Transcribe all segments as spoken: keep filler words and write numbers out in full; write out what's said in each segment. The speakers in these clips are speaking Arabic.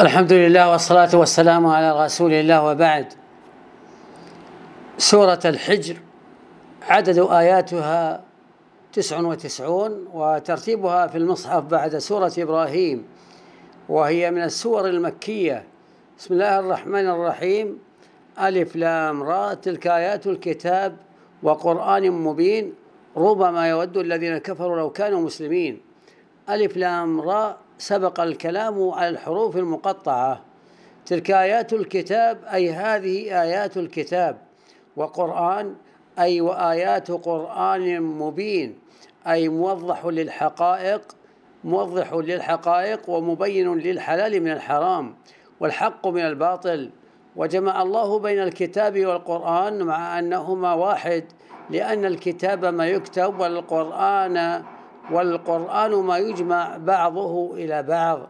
الحمد لله والصلاة والسلام على رسول الله، وبعد. سورة الحجر عدد آياتها تسع وتسعون، وترتيبها في المصحف بعد سورة إبراهيم، وهي من السور المكية. بسم الله الرحمن الرحيم. ألف لام را، تلك آيات الكتاب وقرآن مبين، ربما يود الذين كفروا لو كانوا مسلمين. ألف لام را سبق الكلام على الحروف المقطعة. تلك آيات الكتاب أي هذه آيات الكتاب، وقرآن أي وآيات قرآن مبين أي موضح للحقائق موضح للحقائق ومبين للحلال من الحرام والحق من الباطل. وجمع الله بين الكتاب والقرآن مع أنهما واحد، لأن الكتاب ما يكتب والقرآن والقرآن ما يجمع بعضه إلى بعض.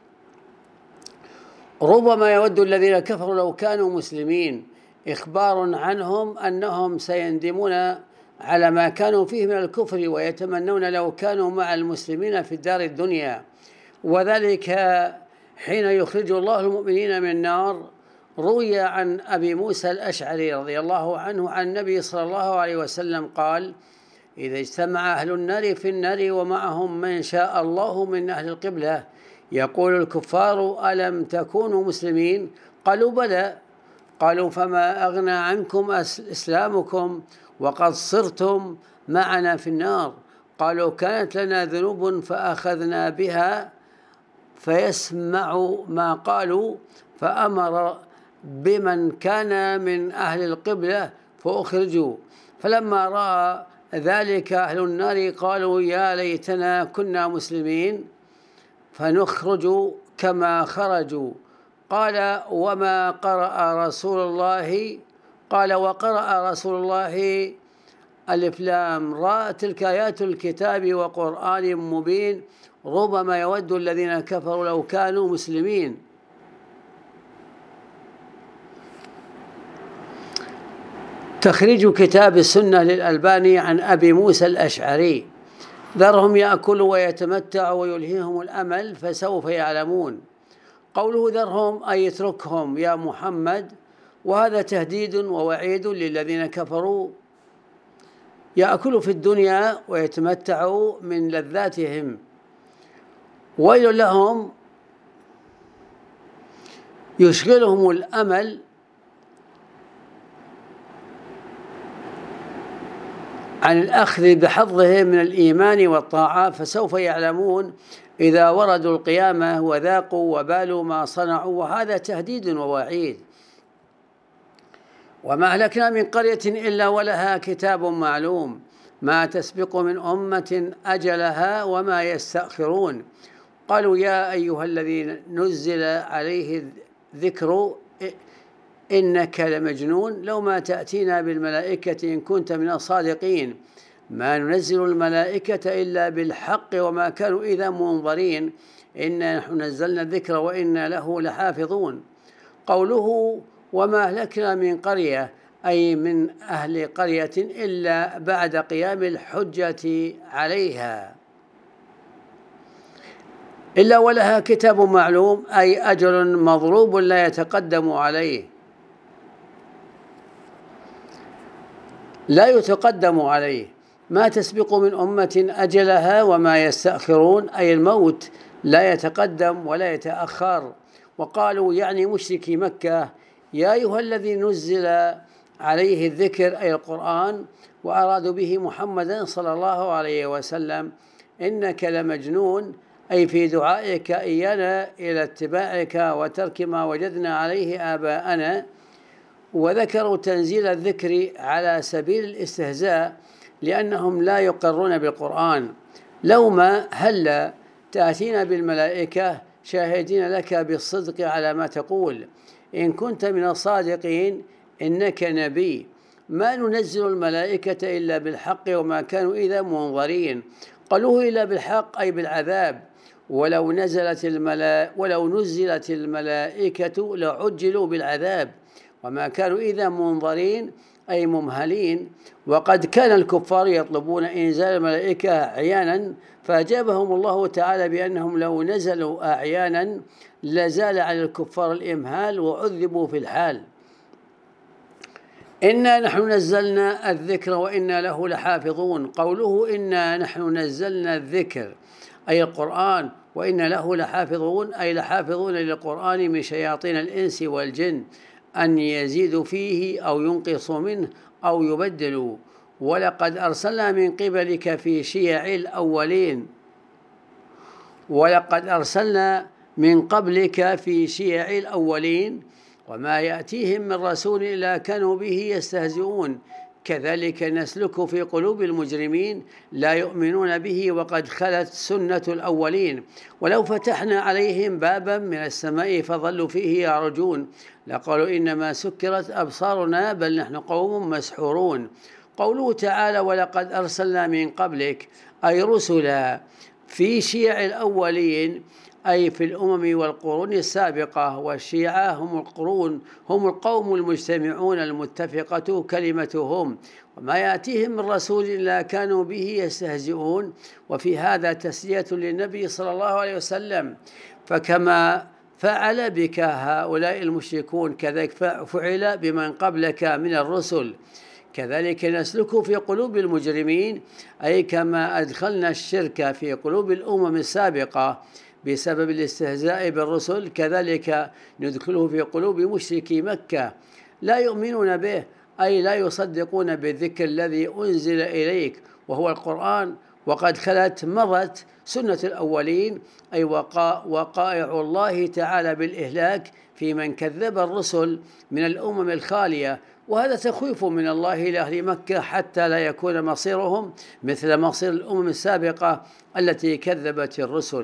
ربما يود الذين كفروا لو كانوا مسلمين، إخبار عنهم أنهم سيندمون على ما كانوا فيه من الكفر، ويتمنون لو كانوا مع المسلمين في الدار الدنيا، وذلك حين يخرج الله المؤمنين من النار. روي عن أبي موسى الأشعري رضي الله عنه عن النبي صلى الله عليه وسلم قال: إذا اجتمع أهل النار في النار ومعهم من شاء الله من أهل القبلة، يقول الكفار: ألم تكونوا مسلمين؟ قالوا: بلى. قالوا: فما أغنى عنكم إسلامكم وقد صرتم معنا في النار؟ قالوا: كانت لنا ذنوب فأخذنا بها. فيسمع ما قالوا، فأمر بمن كان من أهل القبلة فأخرجوا. فلما رأى ذلك أهل النار قالوا: يا ليتنا كنا مسلمين فنخرج كما خرجوا. قال: وما قرأ رسول الله؟ قال: وقرأ رسول الله ألف لام را، تلك آيات الكتاب وقرآن مبين، ربما يود الذين كفروا لو كانوا مسلمين. تخريج كتاب السنة للألباني عن أبي موسى الأشعري: ذرهم يأكلوا ويتمتعوا ويلهيهم الأمل فسوف يعلمون. قوله ذرهم أي اتركهم يا محمد، وهذا تهديد ووعيد للذين كفروا. يأكلوا في الدنيا ويتمتعوا من لذاتهم، ويل لهم يشغلهم الأمل عن الأخذ بحظهم من الإيمان والطاعة، فسوف يعلمون إذا وردوا القيامة وذاقوا وبال ما صنعوا، وهذا تهديد ووعيد. وما أهلكنا من قرية إلا ولها كتاب معلوم، ما تسبق من أمة أجلها وما يستأخرون. قالوا: يا أيها الذي نزل عليه الذكر إنك لمجنون، لو ما تأتينا بالملائكة إن كنت من الصادقين، ما ننزل الملائكة إلا بالحق وما كانوا إذا منظرين، إنا نحن نزلنا الذكر وإنا له لحافظون. قوله وما أهلكنا من قرية أي من أهل قرية إلا بعد قيام الحجة عليها. إلا ولها كتاب معلوم أي أجل مضروب لا يتقدم عليه لا يتقدم عليه ما تسبق من أمة أجلها وما يستأخرون أي الموت لا يتقدم ولا يتأخر. وقالوا يعني مشركي مكة: يا أيها الذي نزل عليه الذكر أي القرآن، وأرادوا به محمدا صلى الله عليه وسلم: إنك لمجنون أي في دعائك إيانا إلى اتباعك وترك ما وجدنا عليه آباءنا. وذكروا تنزيل الذكر على سبيل الاستهزاء لأنهم لا يقرون بالقرآن. لو ما هلا تأتينا بالملائكة شاهدين لك بالصدق على ما تقول، إن كنت من الصادقين إنك نبي. ما ننزل الملائكة إلا بالحق وما كانوا إذا منظرين. قالوه إلا بالحق أي بالعذاب، ولو نزلت الملا ولو نزلت الملائكة لعجلوا بالعذاب، وما كانوا إذا منظرين أي ممهلين. وقد كان الكفار يطلبون إنزال الملائكة أعيانا، فأجابهم الله تعالى بأنهم لو نزلوا أعيانا لزال على الكفار الإمهال وعذبوا في الحال. إنا نحن نزلنا الذكر وإنا له لحافظون. قوله إنا نحن نزلنا الذكر أي القرآن، وإنا له لحافظون أي لحافظون للقرآن من شياطين الإنس والجن أن يزيدوا فيه أو ينقصوا منه أو يبدلوا. ولقد أرسلنا من قبلك في شيع الأولين ولقد أرسلنا من قبلك في شيع الأولين وما يأتيهم من رسول إلا كانوا به يستهزئون كذلك نسلك في قلوب المجرمين لا يؤمنون به وقد خلت سنة الأولين. ولو فتحنا عليهم بابا من السماء فظلوا فيه يعرجون لقالوا إنما سكرت أبصارنا بل نحن قوم مسحورون. قوله تعالى ولقد أرسلنا من قبلك أي رسلا في شيع الأولين أي في الأمم والقرون السابقة، والشيعة هم القرون هم القوم المجتمعون المتفقة كلمتهم وما يأتيهم من رسول إلا كانوا به يستهزئون. وفي هذا تسلية للنبي صلى الله عليه وسلم، فكما فعل بك هؤلاء المشركون كذلك فعل بمن قبلك من الرسل. كذلك نسلك في قلوب المجرمين أي كما أدخلنا الشرك في قلوب الأمم السابقة بسبب الاستهزاء بالرسل كذلك ندخله في قلوب مشركي مكة لا يؤمنون به أي لا يصدقون بالذكر الذي أنزل إليك وهو القرآن. وقد خلت مضت سنة الأولين أي وقائع الله تعالى بالإهلاك في من كذب الرسل من الأمم الخالية، وهذا تخويف من الله لأهل مكة حتى لا يكون مصيرهم مثل مصير الأمم السابقة التي كذبت الرسل.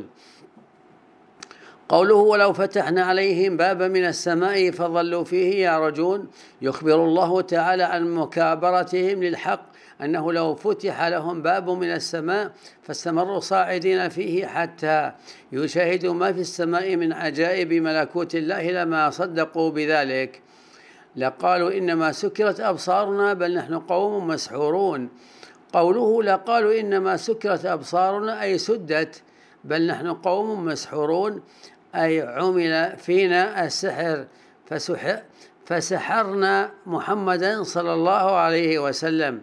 قوله ولو فتحنا عليهم بابا من السماء فظلوا فيه يعرجون يخبر الله تعالى عن مكابرتهم للحق أنه لو فتح لهم باب من السماء فاستمروا صاعدين فيه حتى يشاهدوا ما في السماء من عجائب ملكوت الله لما صدقوا بذلك لقالوا إنما سكرت أبصارنا بل نحن قوم مسحورون. قوله لقالوا إنما سكرت أبصارنا أي سدت بل نحن قوم مسحورون أي عمل فينا السحر فسحر فسحرنا محمدا صلى الله عليه وسلم.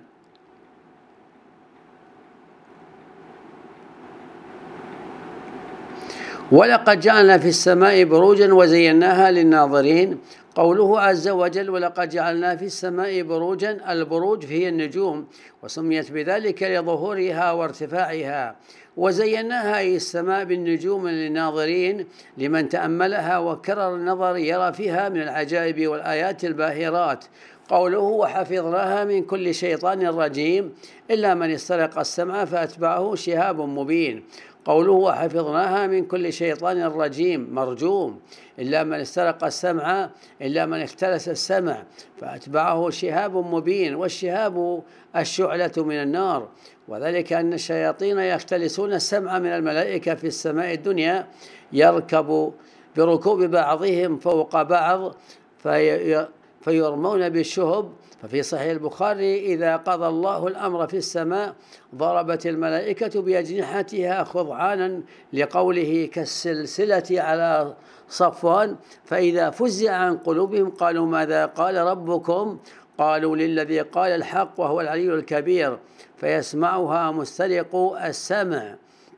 ولقد جعلنا في السماء بروجا وزيناها للناظرين. قوله عز وجل ولقد جعلنا في السماء بروجا البروج هي النجوم وسميت بذلك لظهورها وارتفاعها، وزيناها أي السماء بالنجوم للناظرين لمن تأملها وكرر النظر يرى فيها من العجائب والآيات الباهرات. قوله وحفظناها من كل شيطان رجيم إلا من استرق السمع فأتبعه شهاب مبين. قوله وحفظناها من كل شيطان رجيم مرجوم إلا من استرق السمع إلا من اختلس السمع فأتبعه شهاب مبين، والشهاب الشعلة من النار، وذلك أن الشياطين يختلسون السمع من الملائكة في السماء الدنيا يركب بركوب بعضهم فوق بعض في فيرمون بالشهب. ففي صحيح البخاري إذا قضى الله الأمر في السماء ضربت الملائكة بأجنحتها خضعانا لقوله كالسلسلة على صفوان فإذا فزع عن قلوبهم قالوا ماذا قال ربكم قالوا للذي قال الحق وهو العلي الكبير فيسمعها مسترق السمع.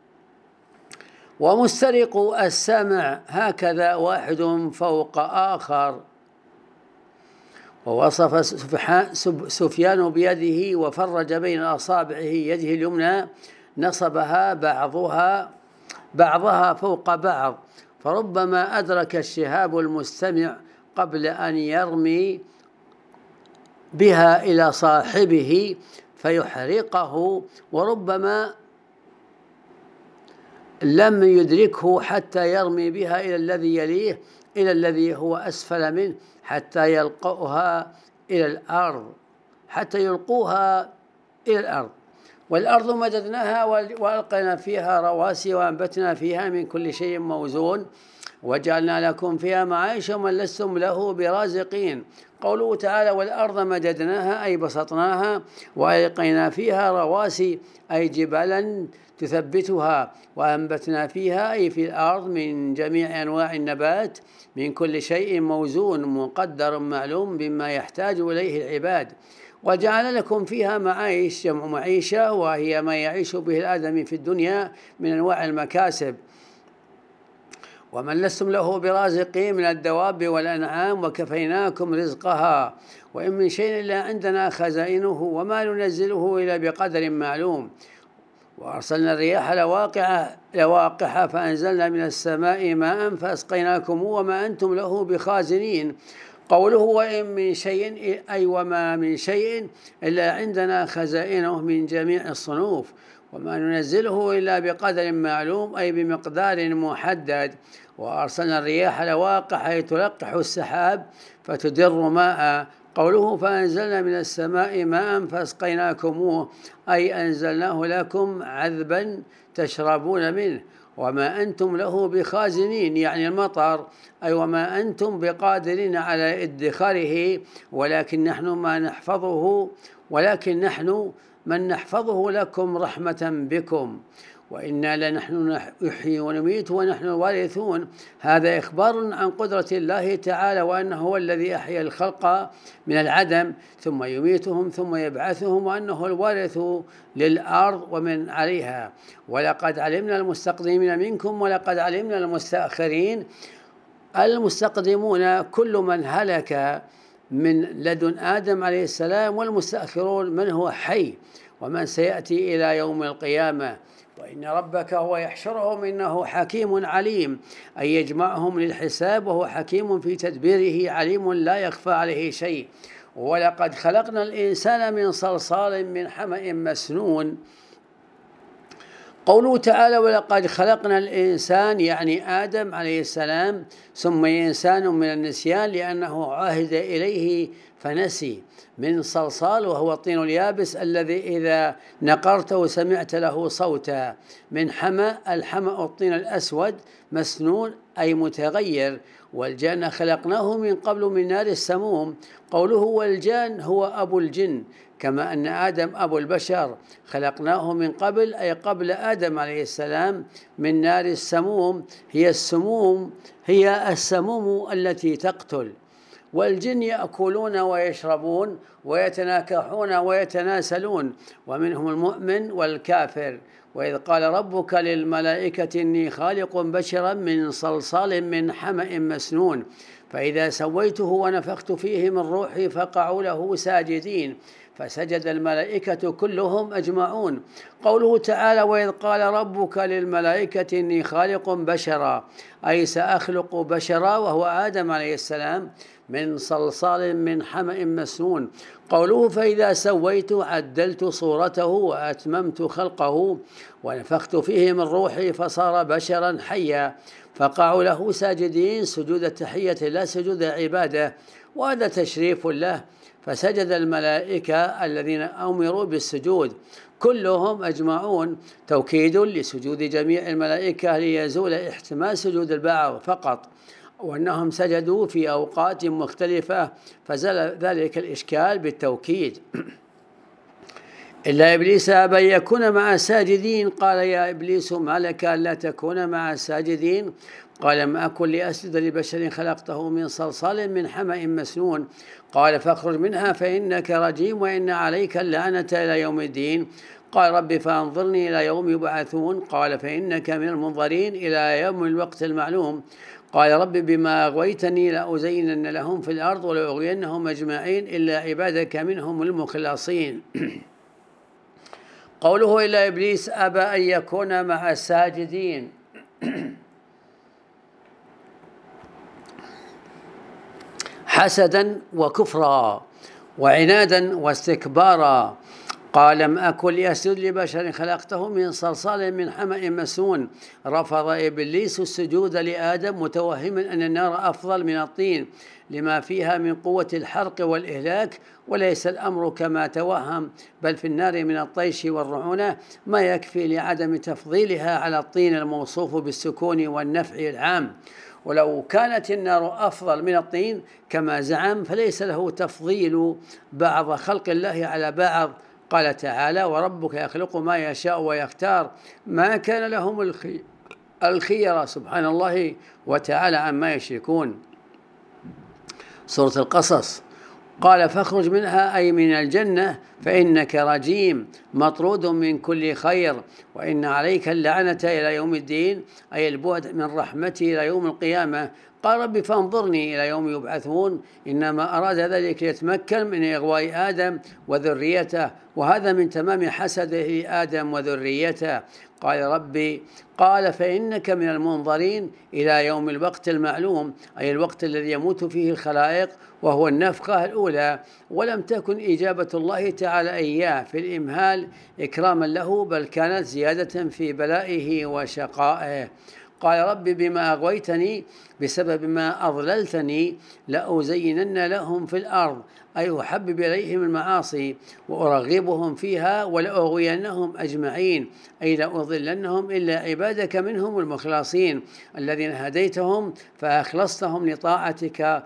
ومسترق السمع هكذا واحد فوق آخر. ووصف سفيان بيده وفرج بين أصابعه يده اليمنى نصبها بعضها بعضها فوق بعض فربما أدرك الشهاب المستمع قبل أن يرمي بها إلى صاحبه فيحرقه، وربما لم يدركه حتى يرمي بها إلى الذي يليه إلى الذي هو أسفل منه حتى يلقوها إلى الأرض حتى يلقوها إلى الأرض. والأرض مددناها وألقينا فيها رواسي وأنبتنا فيها من كل شيء موزون وجعلنا لكم فيها معايش ومن لستم له برازقين. قوله تعالى والأرض مددناها أي بسطناها وألقينا فيها رواسي أي جبالا تثبتها، وأنبتنا فيها أي في الأرض من جميع أنواع النبات من كل شيء موزون مقدر معلوم بما يحتاج إليه العباد، وجعل لكم فيها معايش جمع معيشة وهي ما يعيش به الآدمي في الدنيا من أنواع المكاسب، ومن لستم له برازقين من الدواب والأنعام وكفيناكم رزقها وإن من شيء إلا عندنا خزائنه وما ننزله إلا بقدر معلوم، وأرسلنا الرياح لواقع لواقح فأنزلنا من السماء ماء فأسقيناكم وما أنتم له بخازنين. قوله وإن من شيء أي وما من شيء إلا عندنا خزائنه من جميع الصنوف وما ننزله إلا بقدر معلوم أي بمقدار محدد. وأرسلنا الرياح لواقح أي تلقح السحاب فتدر ماء. قوله فأنزلنا من السماء ماء فأسقيناكموه أي أنزلناه لكم عذبا تشربون منه وما أنتم له بخازنين يعني المطر، أي وما أنتم بقادرين على ادخاره ولكن نحن ما نحفظه ولكن نحن من نحفظه لكم رحمة بكم وإنا لنحن نحيي ونميت ونحن الوارثون. هذا إخبار عن قدرة الله تعالى وأنه هو الذي أحيا الخلق من العدم ثم يميتهم ثم يبعثهم وأنه الوارث للأرض ومن عليها. ولقد علمنا المستقدمين منكم ولقد علمنا المستأخرين. المستقدمون كل من هلك من لدن آدم عليه السلام، والمستأخرون من هو حي ومن سيأتي إلى يوم القيامة. وإن ربك هو يحشرهم إنه حكيم عليم أي يجمعهم للحساب وهو حكيم في تدبيره عليم لا يخفى عليه شيء. ولقد خلقنا الإنسان من صلصال من حمأ مسنون. قوله تعالى ولقد خلقنا الإنسان يعني آدم عليه السلام ثم إنسان من النسيان لأنه عهد إليه فنسي من صلصال وهو الطين اليابس الذي إذا نقرته سمعت له صوتا. من حمأ الحمأ الطين الأسود مسنون أي متغير. والجان خلقناه من قبل من نار السموم. قوله والجان هو أبو الجن كما أن آدم أبو البشر خلقناه من قبل أي قبل آدم عليه السلام من نار السموم هي السموم هي السموم التي تقتل. والجن يأكلون ويشربون ويتناكحون ويتناسلون ومنهم المؤمن والكافر. وإذ قال ربك للملائكة إني خالق بشرا من صلصال من حمأ مسنون فإذا سويته ونفخت فيه من روحي فقعوا له ساجدين فسجد الملائكة كلهم أجمعون. قوله تعالى وإذ قال ربك للملائكة إني خالق بشرا أي سأخلق بشرا وهو آدم عليه السلام من صلصال من حمأ مسنون. قوله فإذا سويت عدلت صورته وأتممت خلقه ونفخت فيه من روحي فصار بشرا حيا فقعوا له ساجدين سجود التحية لا سجود العبادة وهذا تشريف له. فسجد الملائكة الذين أمروا بالسجود كلهم أجمعون توكيد لسجود جميع الملائكة ليزول احتمال سجود البعض فقط وأنهم سجدوا في أوقات مختلفة فزال ذلك الإشكال بالتوكيد. إلا إبليس أبى أن يكون مع الساجدين قال يا إبليس ما لك ألا تكون مع الساجدين قال لم أكن لأسجد لبشر خلقته من صلصال من حمأ مسنون قال فاخرج منها فإنك رجيم وإن عليك اللعنة إلى يوم الدين قال رب فأنظرني إلى يوم يبعثون قال فإنك من المنظرين إلى يوم الوقت المعلوم قال رب بما أغويتني لأزينن لهم في الأرض ولأغوينهم أجمعين إلا عبادك منهم المخلصين. قوله إلا إبليس أبى أن يكون مع الساجدين حسدا وكفرا وعنادا واستكبارا قال لم أكن لأسجد لبشر خلقته من صلصال من حمأ مسنون. رفض إبليس السجود لآدم متوهما أن النار أفضل من الطين لما فيها من قوة الحرق والإهلاك، وليس الأمر كما توهم، بل في النار من الطيش والرعونة ما يكفي لعدم تفضيلها على الطين الموصوف بالسكون والنفع العام. ولو كانت النار أفضل من الطين كما زعم فليس له تفضيل بعض خلق الله على بعض. قال تعالى: وربك يخلق ما يشاء ويختار ما كان لهم الخيرة. سبحان الله وتعالى عما يشركون. سورة القصص. قال: فاخرج منها أي من الجنة فإنك رجيم مطرود من كل خير وإن عليك اللعنة إلى يوم الدين، أي البعد من رحمتي إلى يوم القيامة. قال: رب فانظرني إلى يوم يبعثون. إنما أراد ذلك ليتمكن من إغواء آدم وذريته، وهذا من تمام حسده آدم وذريته. قال ربي قال: فإنك من المنظرين إلى يوم الوقت المعلوم، أي الوقت الذي يموت فيه الخلائق وهو النفخة الأولى. ولم تكن إجابة الله تعالى إياه في الإمهال إكراما له، بل كانت زيادة في بلائه وشقائه. قال: رب بما أغويتني بسبب ما أضللتني لأزينن لهم في الأرض، أي أحبب إليهم المعاصي وأرغبهم فيها ولأغوينهم أجمعين، أي لأضلنهم إلا عبادك منهم المخلصين الذين هديتهم فأخلصتهم لطاعتك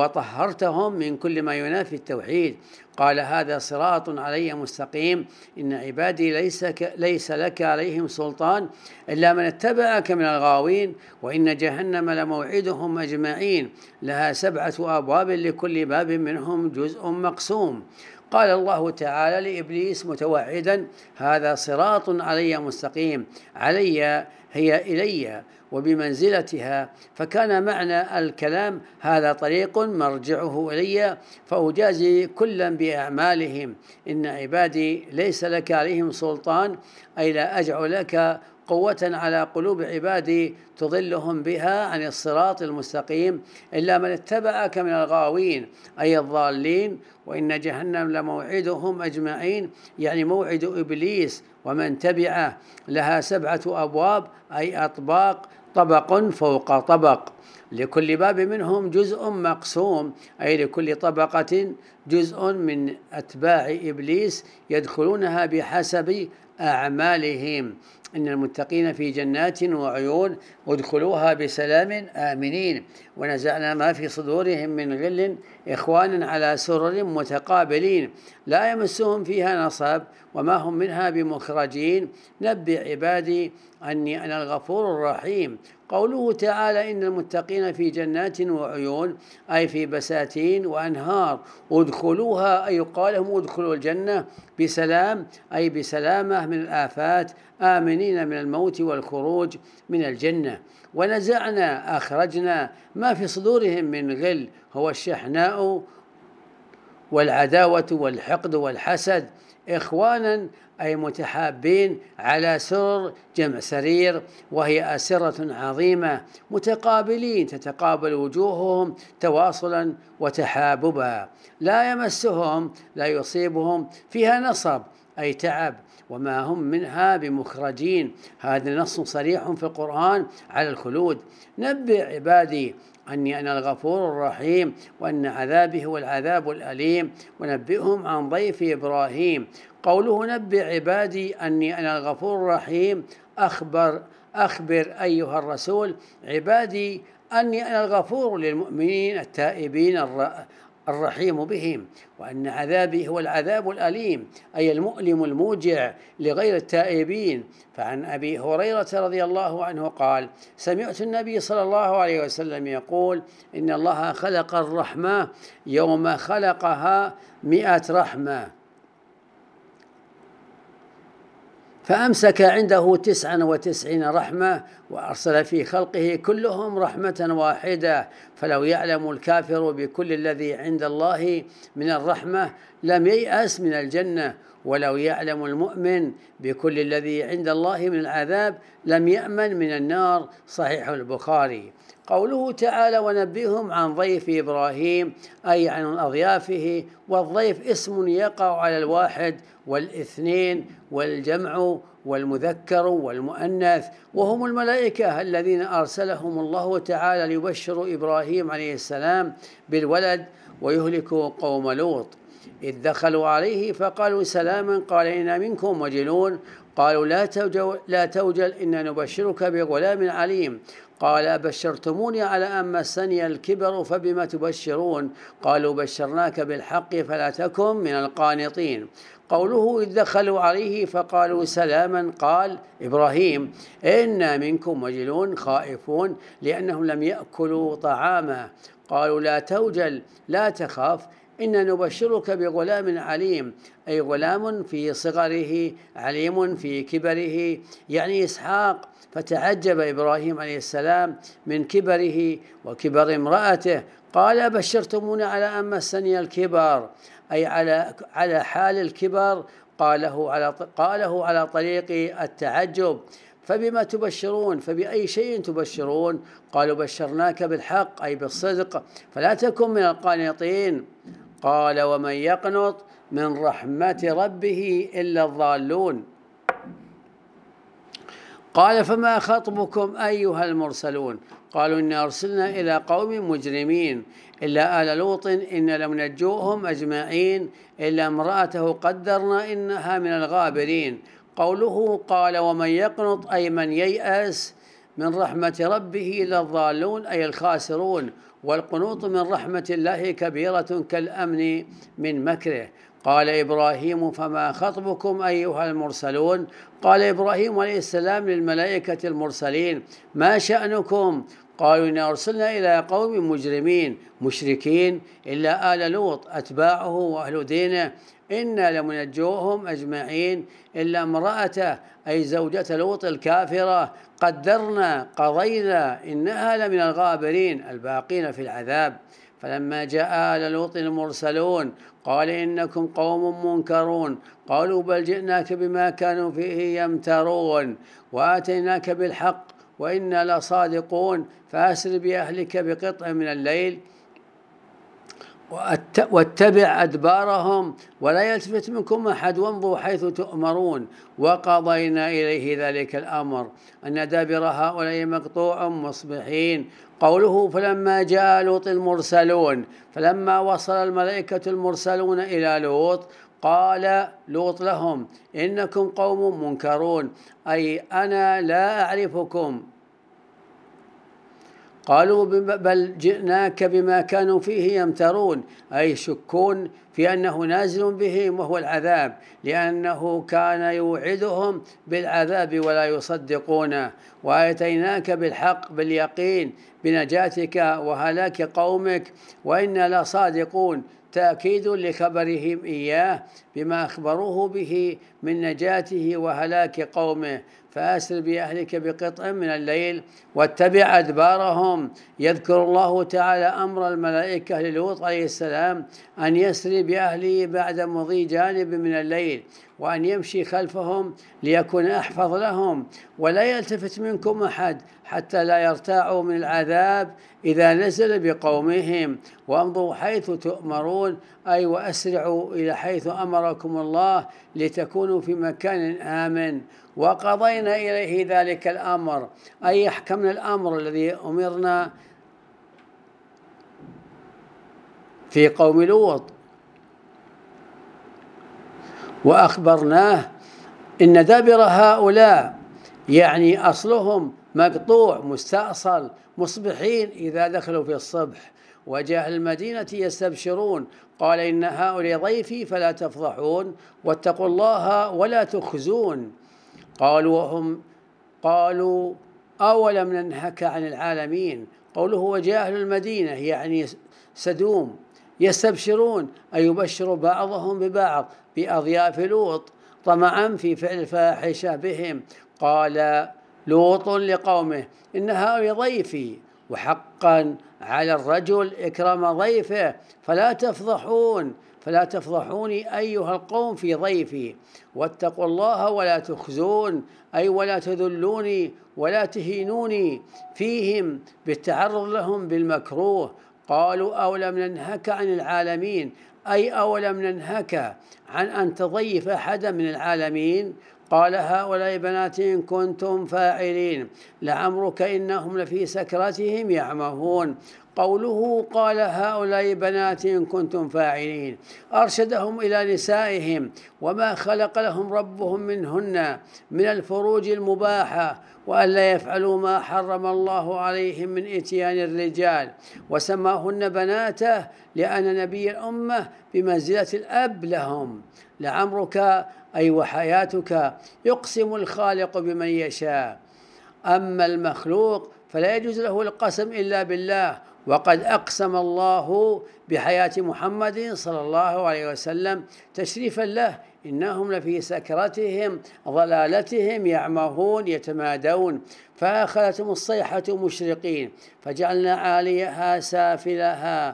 وطهرتهم من كل ما ينافي التوحيد. قال: هذا صراط علي مستقيم. إن عبادي ليس, ليس لك عليهم سلطان إلا من اتبعك من الغاوين، وإن جهنم لموعدهم أجمعين، لها سبعة أبواب لكل باب منهم جزء مقسوم. قال الله تعالى لإبليس متوعدا: هذا صراط علي مستقيم. علي هي إلي وبمنزلتها، فكان معنى الكلام هذا طريق مرجعه إلي فأجازي كلا بأعمالهم. إن عبادي ليس لك عليهم سلطان، أي لا أجعل لك قوة على قلوب عبادي تضلهم بها عن الصراط المستقيم إلا من اتبعك من الغاوين، أي الضالين. وإن جهنم لموعدهم أجمعين، يعني موعد إبليس ومن تبعه، لها سبعة أبواب، أي أطباق، طبق فوق طبق، لكل باب منهم جزء مقسوم، أي لكل طبقة جزء من أتباع إبليس يدخلونها بحسب أعمالهم. إن المتقين في جنات وعيون ادخلوها بسلام آمنين. ونزعنا ما في صدورهم من غل إخوانا على سرر متقابلين لا يمسهم فيها نصب وما هم منها بمخرجين. نبئ عبادي أني أنا الغفور الرحيم. قوله تعالى: إن المتقين في جنات وعيون، أي في بساتين وأنهار. ادخلوها أي قال لهم ادخلوا الجنة بسلام، أي بسلامة من الآفات، آمنين من الموت والخروج من الجنة. ونزعنا أخرجنا ما في صدورهم من غل، هو الشحناء والعداوة والحقد والحسد، إخوانا أي متحابين على سرر، جمع سرير، وهي أسرة عظيمة، متقابلين تتقابل وجوههم تواصلا وتحاببا، لا يمسهم لا يصيبهم فيها نصب أي تعب، وما هم منها بمخرجين. هذا نص صريح في القرآن على الخلود. نبئ عبادي أني أنا الغفور الرحيم وأن عذابي هو العذاب الأليم. ونبئهم عن ضيف إبراهيم. قوله نبئ عبادي أني أنا الغفور الرحيم، أخبر أخبر أيها الرسول عبادي أني أنا الغفور للمؤمنين التائبين الرحيم بهم، وأن عذابي هو العذاب الأليم أي المؤلم الموجع لغير التائبين. فعن أبي هريرة رضي الله عنه قال: سمعت النبي صلى الله عليه وسلم يقول: إن الله خلق الرحمة يوم خلقها مئة رحمة، فأمسك عنده تسعا وتسعين رحمة وأرسل في خلقه كلهم رحمة واحدة، فلو يعلم الكافر بكل الذي عند الله من الرحمة لم ييأس من الجنة، ولو يعلم المؤمن بكل الذي عند الله من العذاب لم يأمن من النار. صحيح البخاري. قوله تعالى: ونبئهم عن ضيف إبراهيم، أي عن أضيافه، والضيف اسم يقع على الواحد والاثنين والجمع والمذكر والمؤنث، وهم الملائكة الذين أرسلهم الله تعالى ليبشروا إبراهيم عليه السلام بالولد ويهلكوا قوم لوط. إذ دخلوا عليه فقالوا سلاما، قال إنا منكم وجلون. قالوا لا توجل, لا توجل إنا نبشرك بغلام عليم. قال أبشرتموني على أن مسني الكبر فبما تبشرون؟ قالوا بشرناك بالحق فلا تكن من القانطين. قوله إذ دخلوا عليه فقالوا سلاما، قال إبراهيم إنا منكم وجلون، خائفون لأنهم لم يأكلوا طعاما. قالوا لا توجل، لا تخاف، إنا نبشرك بغلام عليم، أي غلام في صغره عليم في كبره، يعني إسحاق. فتعجب إبراهيم عليه السلام من كبره وكبر امرأته. قال بشرتموني على أن مسني الكبر، أي على على حال الكبر. قاله على قاله على طريق التعجب. فبما تبشرون؟ فبأي شيء تبشرون؟ قالوا بشرناك بالحق، أي بالصدق، فلا تكن من القانطين. قال ومن يقنط من رحمة ربه إلا الضالون. قال فما خطبكم أيها المرسلون؟ قالوا إنا أرسلنا إلى قوم مجرمين إلا آل لوط إنا لمنجوهم أجمعين إلا امرأته قدرنا إنها من الغابرين. قوله قال ومن يقنط، أي من ييأس من رحمة ربه إلا الضالون، أي الخاسرون. والقنوط من رحمة الله كبيرة كالأمن من مكره. قال إبراهيم فما خطبكم أيها المرسلون؟ قال إبراهيم عليه السلام للملائكة المرسلين ما شأنكم؟ قالوا إنا أرسلنا إلى قوم مجرمين مشركين إلا آل لوط أتباعه وأهل دينه إنا لمنجوهم أجمعين إلا امرأته، أي زوجة لوط الكافرة، قدرنا قضينا إنها لمن الغابرين الباقين في العذاب. فلما جاء آل لوط المرسلون قال إنكم قوم منكرون. قالوا بل جئناك بما كانوا فيه يمترون وآتيناك بالحق وإنا لصادقون. فأسر بأهلك بقطع من الليل واتبع أدبارهم ولا يلتفت منكم أحد وامضوا حيث تؤمرون. وقضينا إليه ذلك الأمر أن دابر هؤلاء مقطوع مصبحين. قوله فلما جاء لوط المرسلون، فلما وصل الملائكة المرسلون إلى لوط قال لوط لهم إنكم قوم منكرون، أي أنا لا أعرفكم. قالوا بل جئناك بما كانوا فيه يمترون، أي شكون في أنه نازل بهم وهو العذاب، لأنه كان يوعدهم بالعذاب ولا يصدقونه. وآتيناك بالحق باليقين بنجاتك وهلاك قومك وإنا لصادقون، تأكيد لخبرهم إياه بما أخبروه به من نجاته وهلاك قومه. فأسر بأهلك بقطع من الليل واتبع أدبارهم. يذكر الله تعالى أمر الملائكة للوط عليه السلام أن يسري بأهله بعد مضي جانب من الليل وأن يمشي خلفهم ليكون أحفظ لهم ولا يلتفت منكم أحد حتى لا يرتاعوا من العذاب إذا نزل بقومهم. وامضوا حيث تؤمرون، أي وأسرعوا إلى حيث أمركم الله لتكونوا في مكان آمن. وقضينا إليه ذلك الأمر، أي أحكمنا الأمر الذي أمرنا في قوم لوط وأخبرناه إن دابر هؤلاء يعني أصلهم مقطوع مستأصل مصبحين إذا دخلوا في الصبح وجاء المدينة يستبشرون. قال إن هؤلاء ضيفي فلا تفضحون واتقوا الله ولا تخزون. قالوا وهم قالوا أولم ننهك عن العالمين. قوله وجاء أهل المدينة يعني سدوم يستبشرون، أي يبشر بعضهم ببعض بأضياف لوط طمعا في فعل الفاحشة بهم. قال لوط لقومه إن هؤلاء ضيفي وحقا على الرجل إكرام ضيفه فلا تفضحون فلا تفضحوني أيها القوم في ضيفي واتقوا الله ولا تخزون أي ولا تذلوني ولا تهينوني فيهم بالتعرض لهم بالمكروه. قالوا أولم ننهك عن العالمين أي أولم ننهك عن أن تضيف أحدا من العالمين. قال هؤلاء بناتي إن كنتم فاعلين لعمرك إنهم لفي سكرتهم يعمهون. قوله قال هؤلاء بناتي إن كنتم فاعلين أرشدهم إلى نسائهم وما خلق لهم ربهم منهن من الفروج المباحة وألا يفعلوا ما حرم الله عليهم من إتيان الرجال وسماهن بناته لأن نبي الأمة بمنزلة الأب لهم. لعمرك أي وحياتك يقسم الخالق بمن يشاء أما المخلوق فلا يجوز له القسم إلا بالله وقد أقسم الله بحياة محمد صلى الله عليه وسلم تشريفا له إنهم لفي سكرتهم ضلالتهم يعمهون يتمادون فأخذتهم الصيحة مشرقين فجعلنا عاليها سافلها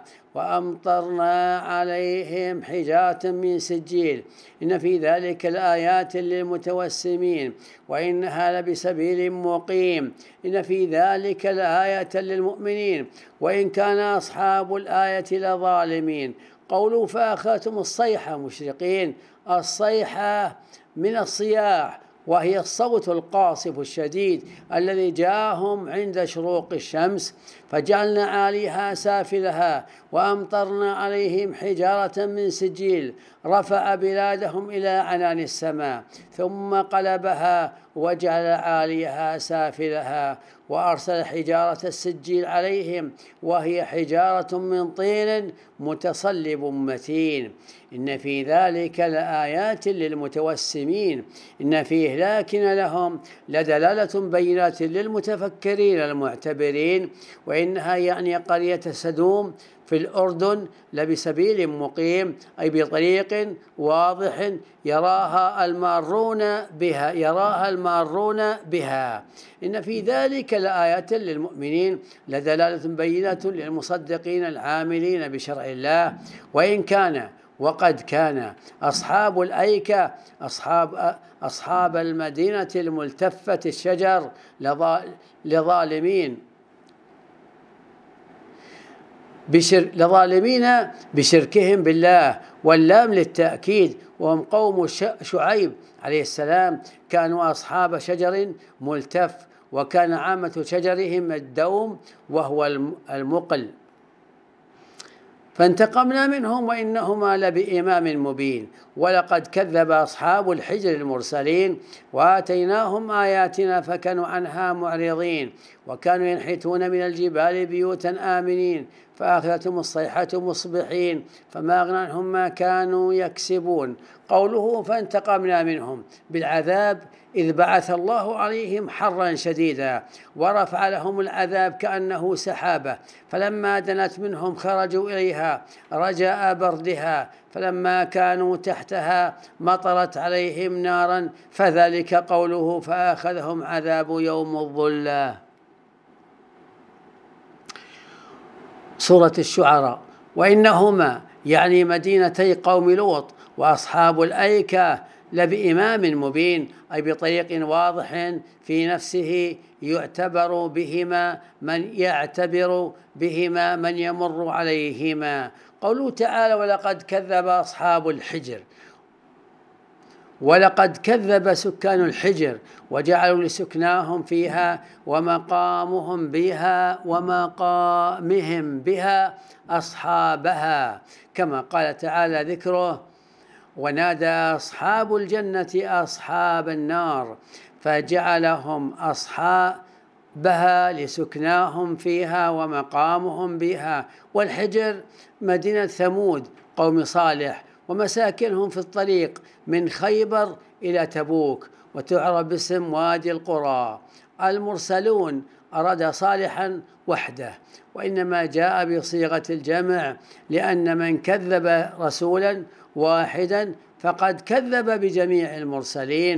وأمطرنا عليهم حجارة من سجيل إن في ذلك لآيات للمتوسمين وإنها لبسبيل مقيم إن في ذلك لآية للمؤمنين وإن كان أصحاب الآية لظالمين. قولوا فأخذتهم الصيحة مشرقين الصيحة من الصياح وهي الصوت القاصف الشديد الذي جاءهم عند شروق الشمس فجعلنا عاليها سافلها وأمطرنا عليهم حجارة من سجيل رفع بلادهم إلى عنان السماء ثم قلبها وجعل عاليها سافلها وأرسل حجارة السجيل عليهم وهي حجارة من طين متصلب متين إن في ذلك لآيات للمتوسمين إن في إهلاكنا لهم لدلالة بينات للمتفكرين المعتبرين وإنها يعني قرية سدوم في الأردن لبسبيل مقيم أي بطريق واضح يراها المارون بها يراها المارون بها إن في ذلك لآيات للمؤمنين لدلالة بينة للمصدقين العاملين بشرع الله وإن كان وقد كان أصحاب الأيكة أصحاب أصحاب المدينة الملتفة الشجر لظالمين بشر لظالمين بشركهم بالله واللام للتأكيد وهم قوم شعيب عليه السلام كانوا أصحاب شجر ملتف وكان عامة شجرهم الدوم وهو المقل فانتقمنا منهم وإنهما لبإمام مبين ولقد كذب أصحاب الحجر المرسلين وآتيناهم آياتنا فكانوا عنها معرضين وكانوا ينحتون من الجبال بيوتا آمنين فأخذتهم الصيحة مصبحين فما أغنى عنهم ما كانوا يكسبون. قوله فانتقمنا منهم بالعذاب إذ بعث الله عليهم حرا شديدا ورفع لهم العذاب كأنه سحابة فلما دنت منهم خرجوا إليها رجاء بردها فلما كانوا تحتها مطرت عليهم نارا فذلك قوله فأخذهم عذاب يوم الظلة. سورة الشعراء وإنهما يعني مدينتي قوم لوط وأصحاب الأيكة لبإمام مبين أي بطريق واضح في نفسه يعتبر بهما من يعتبر بهما من يمر عليهما. قوله تعالى ولقد كذب أصحاب الحجر ولقد كذب سكان الحجر وجعلوا لسكناهم فيها ومقامهم بها ومقامهم بها أصحابها كما قال تعالى ذكره ونادى أصحاب الجنة أصحاب النار فجعلهم أصحابها لسكناهم فيها ومقامهم بها. والحجر مدينة ثمود قوم صالح ومساكنهم في الطريق من خيبر إلى تبوك وتعرف باسم وادي القرى. المرسلون أراد صالحا وحده وإنما جاء بصيغة الجمع لأن من كذب رسولا واحدا فقد كذب بجميع المرسلين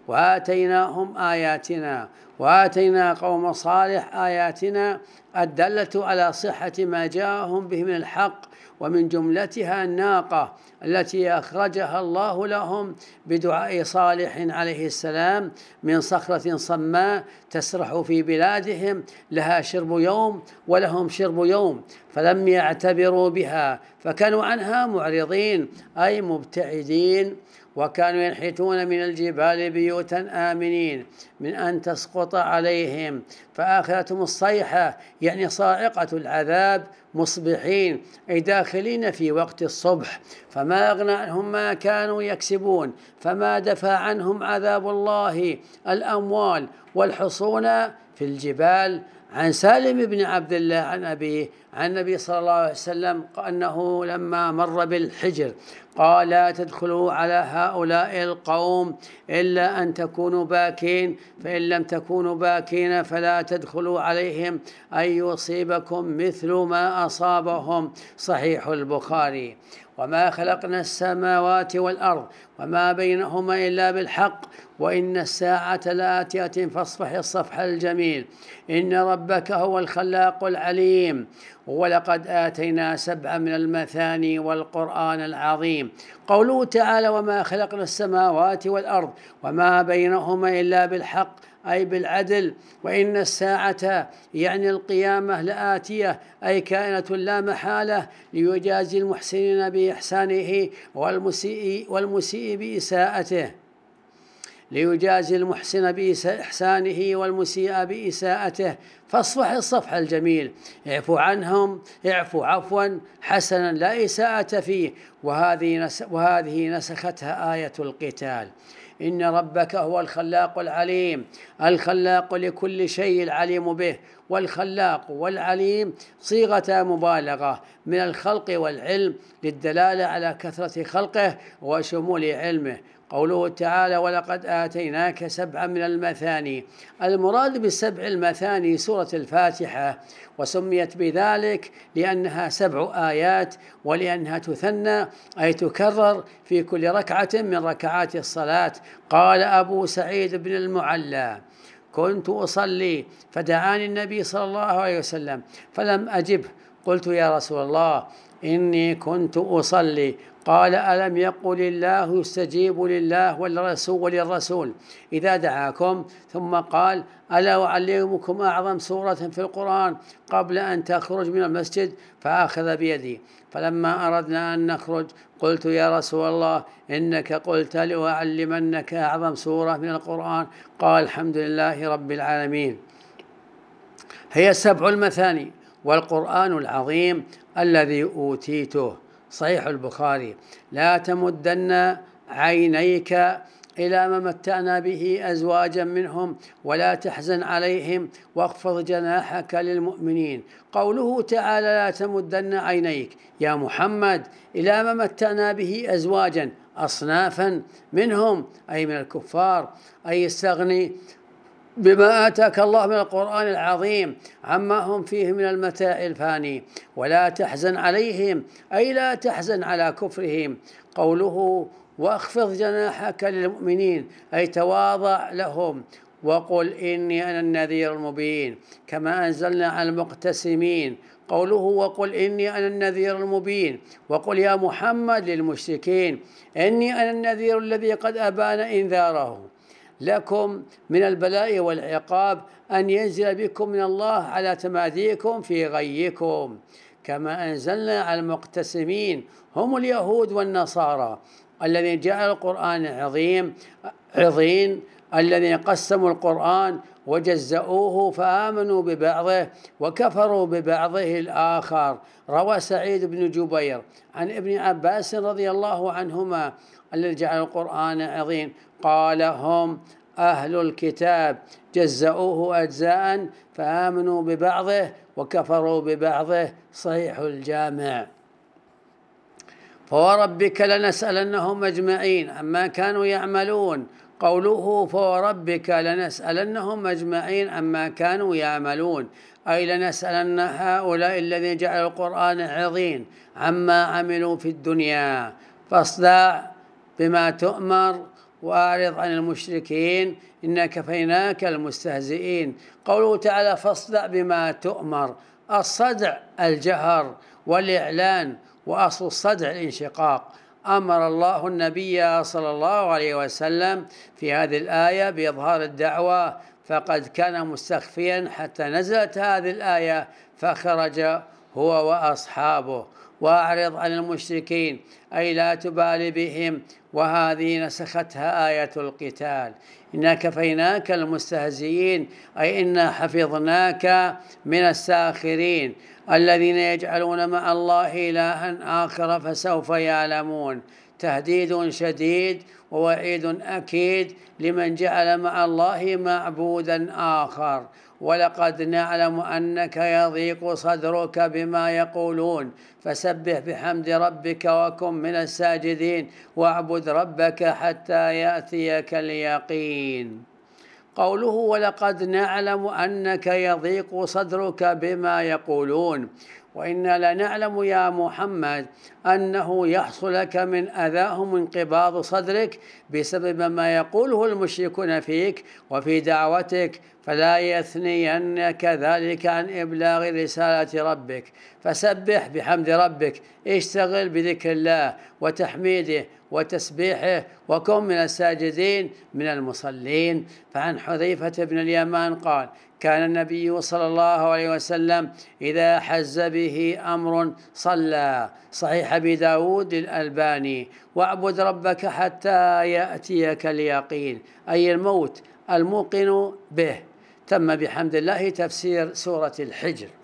وآتيناهم آياتنا وآتينا قوم صالح آياتنا الدالة على صحة ما جاءهم به من الحق، ومن جملتها الناقة التي أخرجها الله لهم بدعاء صالح عليه السلام من صخرة صماء تسرح في بلادهم، لها شرب يوم ولهم شرب يوم، فلم يعتبروا بها فكانوا عنها معرضين أي مبتعدين. وكانوا ينحتون من الجبال بيوتا آمنين من أن تسقط عليهم فآخذتهم الصيحة، يعني صاعقة العذاب مصبحين أي داخلين في وقت الصبح، فما أغنى عنهم ما كانوا يكسبون، فما دفع عنهم عذاب الله الأموال والحصون في الجبال. عن سالم بن عبد الله عن أبيه عن النبي صلى الله عليه وسلم أنه لما مر بالحجر قال: لا تدخلوا على هؤلاء القوم إلا أن تكونوا باكين، فإن لم تكونوا باكين فلا تدخلوا عليهم أن يصيبكم مثل ما أصابهم. صحيح البخاري. وما خلقنا السماوات والأرض وما بينهما إلا بالحق وإن الساعة لآتية فاصفح الصفح الجميل إن ربك هو الخلاق العليم. ولقد آتينا سبعا من المثاني والقرآن العظيم. قوله تعالى: وما خلقنا السماوات والأرض وما بينهما إلا بالحق أي بالعدل، وإن الساعة يعني القيامة لآتية أي كائنة لا محالة، ليجازي المحسنين بإحسانه والمسيء, والمسيء بإساءته ليجازي المحسن بإحسانه والمسيء بإساءته. فاصفح الصفح الجميل، اعفو عنهم، اعفو عفوا حسنا لا إساءة فيه. وهذه, نس وهذه نسختها آية القتال. إن ربك هو الخلاق العليم. الخلاق لكل شيء العليم به، والخلاق والعليم صيغة مبالغة من الخلق والعلم للدلالة على كثرة خلقه وشمول علمه. قوله تعالى: ولقد آتيناك سبعا من المثاني، المراد بالسبع المثاني سورة الفاتحة، وسميت بذلك لأنها سبع آيات ولأنها تثنى أي تكرر في كل ركعة من ركعات الصلاة. قال أبو سعيد بن المعلى: كنت أصلي فدعاني النبي صلى الله عليه وسلم فلم أجبه، قلت: يا رسول الله إني كنت أصلي. قال: ألم يقل الله يستجيب لله والرسول وللرسول إذا دعاكم؟ ثم قال: ألا أعلمكم أعظم سورة في القرآن قبل أن تخرج من المسجد؟ فأخذ بيدي، فلما أردنا أن نخرج قلت: يا رسول الله إنك قلت لأعلمنك أعظم سورة من القرآن. قال: الحمد لله رب العالمين. هي سبع المثاني والقرآن العظيم الذي أوتيته. صحيح البخاري. لا تمدن عينيك إلى ما متعنا به أزواجا منهم ولا تحزن عليهم واخفض جناحك للمؤمنين. قوله تعالى: لا تمدن عينيك يا محمد إلى ما متعنا به أزواجا أصنافا منهم أي من الكفار، أي استغني بما آتاك الله من القرآن العظيم عما هم فيه من المتاع الفاني. ولا تحزن عليهم أي لا تحزن على كفرهم. قوله: واخفض جناحك للمؤمنين أي تواضع لهم وقل إني أنا النذير المبين، كما أنزلنا على المقتسمين. قوله: وقل إني أنا النذير المبين، وقل يا محمد للمشركين إني أنا النذير الذي قد أبان إنذاره لكم من البلاء والعقاب أن ينزل بكم من الله على تماديكم في غيكم، كما أنزلنا على المقتسمين هم اليهود والنصارى الذين جعلوا القرآن عظيم عظيم الذين قسموا القرآن وجزؤوه فآمنوا ببعضه وكفروا ببعضه الآخر. روى سعيد بن جبير عن ابن عباس رضي الله عنهما الذي جعل القرآن عظيم قال: هم أهل الكتاب جزؤوه أجزاء فآمنوا ببعضه وكفروا ببعضه. صحيح الجامع. فوربك لنسألنهم أجمعين عما كانوا يعملون. قوله: فوربك لنسألنهم أجمعين عما كانوا يعملون أي لنسألن هؤلاء الذين جعلوا القرآن عظيم عما عملوا في الدنيا. فاصدع بما تؤمر وأعرض عن المشركين إنا كفيناك المستهزئين. قوله تعالى فاصدع بما تؤمر، الصدع الجهر والإعلان، وأصل الصدع الانشقاق. أمر الله النبي صلى الله عليه وسلم في هذه الآية بإظهار الدعوة، فقد كان مستخفيا حتى نزلت هذه الآية فخرج هو وأصحابه. وأعرض عن المشركين أي لا تبالي بهم، وهذه نسختها آية القتال. إنا كفيناك المستهزئين أي إنا حفظناك من الساخرين الذين يجعلون مع الله إلها آخر فسوف يعلمون. تهديد شديد ووعيد أكيد لمن جعل مع الله معبودا آخر. ولقد نعلم أنك يضيق صدرك بما يقولون فسبح بحمد ربك وكن من الساجدين واعبد ربك حتى يأتيك اليقين. قوله ولقد نعلم أنك يضيق صدرك بما يقولون، وإنا لنعلم يا محمد أنه يحصل لك من أذاهم انقباض صدرك بسبب ما يقوله المشركون فيك وفي دعوتك، فلا يثنينك ذلك عن إبلاغ رسالة ربك. فسبح بحمد ربك، اشتغل بذكر الله وتحميده وتسبيحه وكن من الساجدين من المصلين. فعن حذيفة بن اليمان قال كان النبي صلى الله عليه وسلم إذا حز به أمر صلى. صحيح أبي داود الألباني. واعبد ربك حتى يأتيك اليقين أي الموت الموقن به. تم بحمد الله تفسير سورة الحجر.